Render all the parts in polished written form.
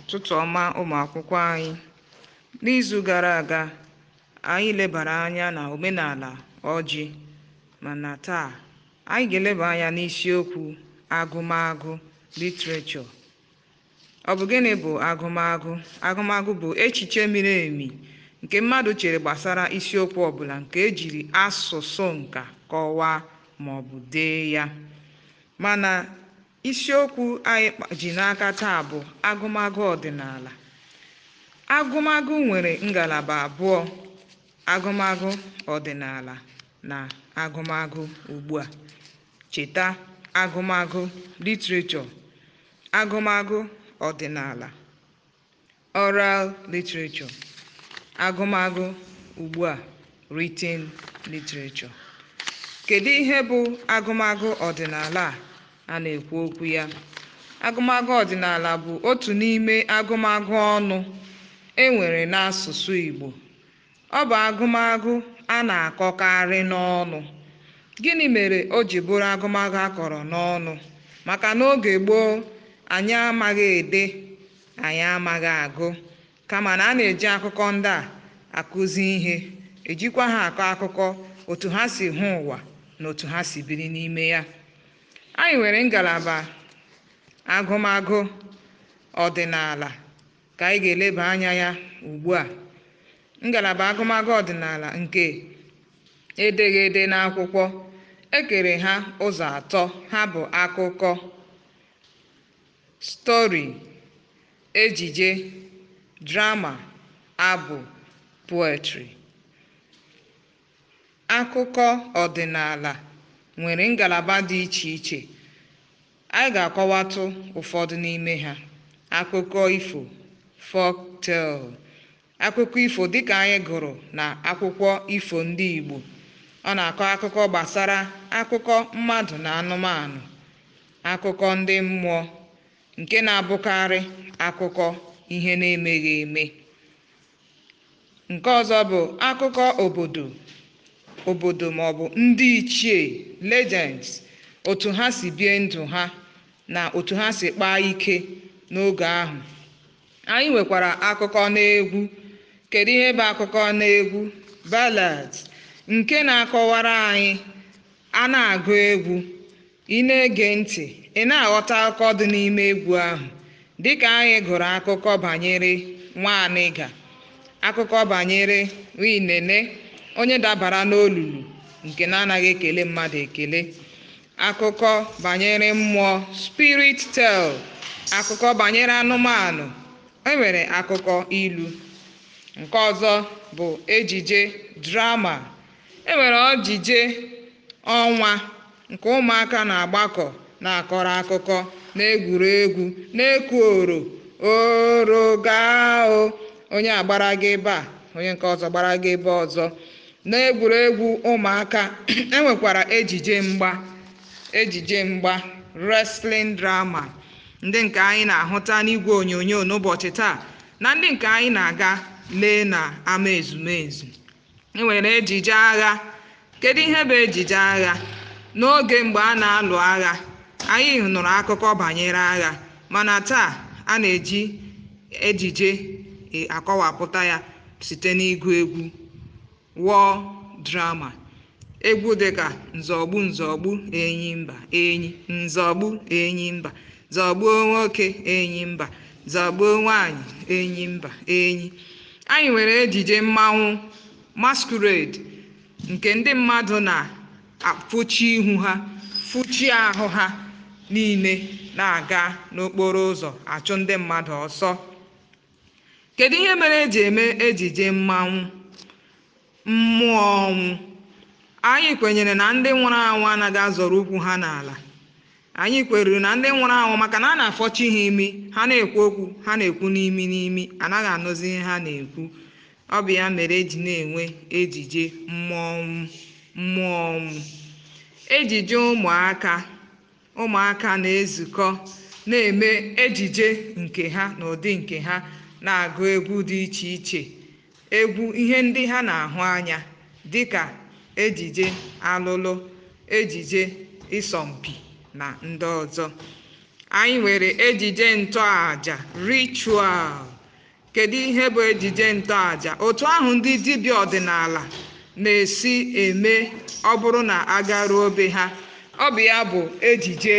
Ụtụtụ ọma ụmụ akwụkwọ anyị. N'izu gara aga, anyị lebara anya na omenala ọjị, mana taa anyị ga-eleba anya n'isiokwu agụmagụ literature. Ọ bụ gịnị bụ agụmagụ? Agụmagụ bụ echiche miri emi nke mmadụ chere gbasara isiokwu ọbụla nke ejiri asụsụ nka kọwaa ma ọ bụ dee ya. Mana isiokwu anyị ji n'aka taa bụ agụmagụ ọdịnala. Agụmagụ nwere ngalaba abụọ: agụmagụ ọdịnala na agụmagụ ugbu a. Cheta, agụmagụ literature, agụmagụ ọdịnala oral literature, agụmagụ ugbu a written literature. Kedu ihe bụ agụmagụ ọdịnala a na-ekwu okwu ya? Agụmagụ ọdịnala bụ otu n'ime agụmagụ ọnụ enwere n'asụsụ Igbo. Ọ bụ agụmagụ a na-akọkarị n'ọnụ. Gịnị mere o ji bụrụ agụmagụ a kọrọ n'ọnụ? Maka n'oge gboo, anyị amaghị ede, anyị amaghị agụ, kama na a na-eji akụkọ ndị a akụzi ihe, ejikwa ha akọ akụkọ otu ha si hụ ụwa na otu ha si biri n'ime ya. Anyị nwere ngalaba agụmagụ ọdịnala ka anyị ga-eleba anya ya ugbu a. Ngalaba agụmagụ ọdịnala nke edeghị ede n'akwụkwọ, ekere ha ụzọ atọ. Ha bụ akụkọ, stori, ejije, drama, abụ, poetry. Akụkọ ọdịnala nwere ngalaba dị iche iche. Anyị ga-akọwatụ ụfọdụ n'ime ha. Akụkọ ifo, folktale. Akụkọ ifo dịka anyị gụrụ na akwụkwọ ifo ndị Igbo. Ọ na-akọ akụkọ gbasara akụkọ mmadụ na anụmanụ, akụkọ ndị mmụọ, nke na-abụkarị akụkọ ihe na-emeghị eme. Nke ọzọ bụ akụkọ obodo ma ọ bụ ndị ichie, legends, otu ha si bie ndụ ha na otu ha si kpaa ike n'oge ahụ. Anyị nwekwara akụkọ n'egwu. Kedu ihe bụ akụkọ n'egwu? Ballads, nke na-akọwara anyị, a na-agụ egwu, ị na-ege ntị, ị na-aghọta akụkọ dị n'ime egwu ahụ. Dịka anyị gụrụ akụkọ banyere Nwanịga, akụkọ banyere Nwinene, onye dabara n'olulu nke na-anaghị ekele mmadụ ekele. Akụkọ banyere mmụọ, spirit tale, akụkọ banyere anụmanụ. E nwere akụkọ ilu. Nke ọzọ bụ ejije, drama. E nwere ejije ọnwa nke ụmụaka na-agbakọ na-akọrọ akụkọ, na-egwuregwu, na-eku oro gaa o, onye agbara gị ebe a, onye nke ọzọ gbara gị ebe ọzọ, na-egwuregwu ụmụaka. E nwekwara ejije mgba, wrestling drama, ndị nke anyị na-ahụta n'igwe onyonyo n'ụbọchị taa na ndị nke anyị na-aga lee na ama ezumezu. E nwere ejije agha. Kedu ihe bụ ejije agha? N'oge mgbe a na-alụ agha, anyị nụrụ akụkọ banyere agha, mana taa a na-eji ejije akọwapụta ya site n'ịgụ egwu, war drama. Egwu dịka nzọgbu enyimba enyi, nzọgbu enyimba, zọgbuo nwoke enyimba, zọgbuo nwanyị enyimba enyi. Anyị nwere ejije mmanwụ, masquerade, nke ndị mmadụ na-afụchi ihu ha, fụchie ahụ ha niile, na-aga n'okporo ụzọ achụ ndị mmadụ ọsọ. Kedu ihe mere eji eme ejije mmanwụ? Mmụọ ọnwụ. Anyị kwenyere na ndị nwụrụ anwụ anaghị azọrọ ụkwụ ha n'ala. Anyị kweruru na ndị nwụrụ anwụ, maka na a na-afọchi ha imi, ha na-ekwu okwu, ha na-ekwu n'imi, anaghị anụzi ihe ha na-ekwu. Ọ bụ ya mere eji na-enwe ejije mmụọ ọnwụ. Ejije ụmụaka na-ezukọ na-eme ejije nke ha n'ụdị nke ha, na-agụ egwu dị iche iche, egwu ihe ndị ha na-ahụ anya, dịka ejije alụlụ, ejije ịsọmpi na ndị ọzọ. Anyị nwere ejije ntọaja ritual. Kedu ihe bụ ejije ntọaja? Otu ahụ ndị dibịa ọdịnala na-esi eme ọ bụrụ na agaruo be ha. Ọ bụ ya bụ ejije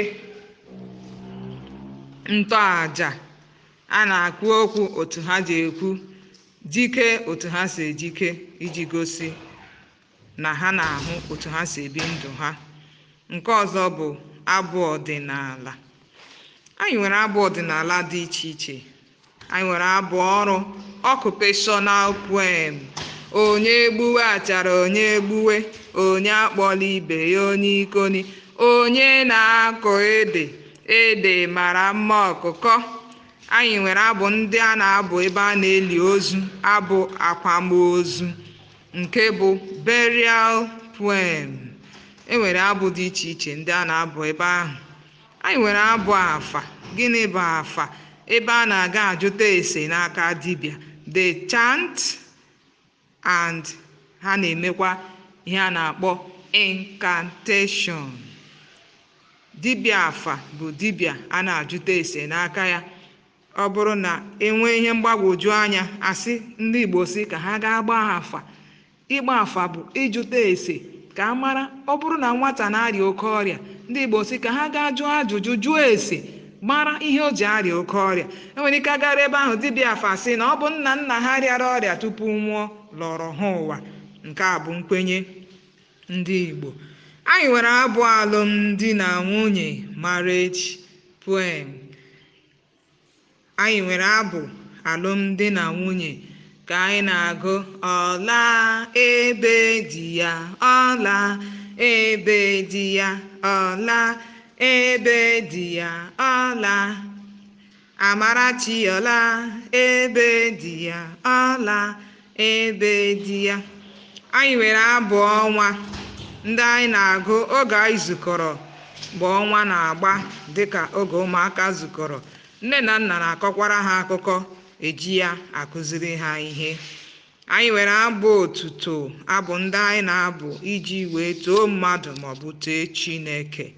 ntọaja. A na-akwu okwu otu ha ji ekwu, dike otu ha si ejike, iji gosi na ha na-ahụ otu ha si ebi ndụ ha. Nke ọzọ bụ abụ ọdịnala. Anyị nwere abụ ọdịnala dị iche iche. Anyị nwere abụ ọrụ, occupational poem. Onye gbuwe achara onye gbuwe, onye akpọla ibe ya onye ikoni, onye na-akọ ede, ede mara mma ọkụkọ. Anyị nwere abụ ndị a na-abụ ebe a na-eli ozu, abụ akwamozu, nke bụ burial poem. E nwere abụ dị iche iche ndị a na-abụ ebe ahụ. Anyị nwere abụ afa. Gịnị bụ afa? Ebe a na-aga ajụta ese n'aka dibịa. They chant and ha na-emekwa ihe a na-akpọ incantation. Dibịa afa bụ dibịa a na-ajụta ese n'aka ya. Ọ bụrụ na enwee ihe mgbagwoju anya, asị ndị Igbo si ka ha gaa gbaa afa. Ịgba afa bụ ịjụta ese ka a mara. Ọ bụrụ na nwata na-arịa oke ọrịa, ndị Igbo si ka ha gaa jụọ ajụjụ, jụọ ese, mara ihe o ji arịa oke ọrịa. Enwere ike agara ebe ahụ dibịa afa sị na ọ bụ nna nna ha rịara ọrịa tupu nwụọ lọrọ ha ụwa. Nke a bụ nkwenye ndị Igbo. Anyị nwere abụ alụmdi na nwunye, marriage poem. Anyị nwere abụ alụmdi na nwunye ka anyị na-agụ: ọla ebe di ya, ọla ebe di ya, ọla ebe di ya, ọla. Amarachi ọla ebe di ya, ọla ebe di ya. Anyị nwere abụ ọnwa ndị anyị na-agụ oge anyị zukọrọ mgbe ọnwa na-agba, dịka oge ụmụaka zukọrọ. Nne na nna na-akọkwara ha akụkọ, eji ya akụziri ha ihe. Anyị nwere abụ otuto, abụ ndị anyị na-abụ iji wee too mmadụ maọbụ too Chineke.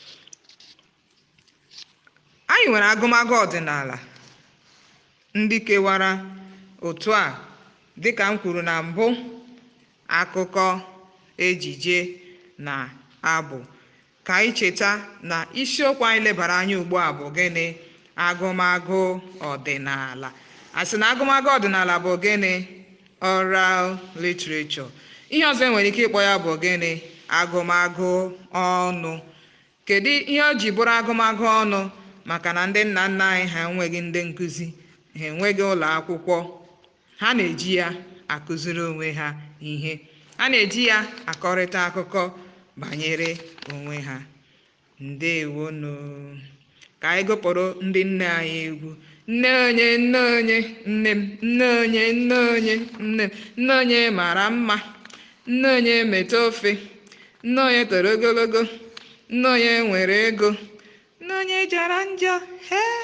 Anyị nwere agụmagụ ọdịnala ndị kewara otu a, dịka m kwuru na mbụ: akụkọ, ejije na abụ. Ka anyị cheta na isiokwu anyị lebara anya ugbu a bụ gịnị? Agụmagụ ọdịnala. A sị na agụmagụ ọdịnala bụ gịnị? Oral literature. Ihe ọzọ enwere ike ịkpọ ya bụ gịnị? Agụmagụ ọnụ. Kedu ihe o ji bụrụ agụmagụ ọnụ? Maka na ndị nna nna anyị ha enweghị ndị nkụzi, ha enweghị ụlọ akwụkwọ. Ha na-eji ya akụziri onwe ha ihe. Ha na-eji ya akọrịta akụkọ banyere onwe ha. Ndewonu. Ka anyị gụpụrụ ndị nne anyị egwu. Nne onye, nne onye, nne m. Nne onye, nne onye, nne m. Nne onye mara mma. Nne onye mete ofe. Nne onye toro ogologo. Nne onye nwere ego. Nne onye jara njọ.